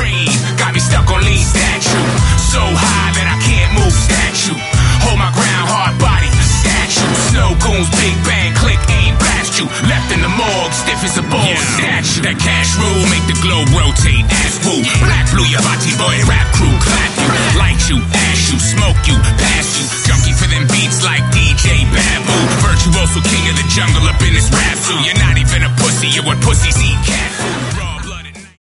dream. Got me stuck on lean statue. So high that I can't move statue. Hold my ground, hard body, statue. Snow goons, big bang, click, aim, blast you. Left in the morgue, stiff as a bull statue. That cash rule make the globe rotate. Ass woo, black blue, your body boy, rap crew, clap you. Light you, ash you, smoke you, pass you. Junkie for them beats like DJ Babu. Virtuoso king of the jungle up in this rap suit. You're not even a pussy, you're what pussies eat cat food.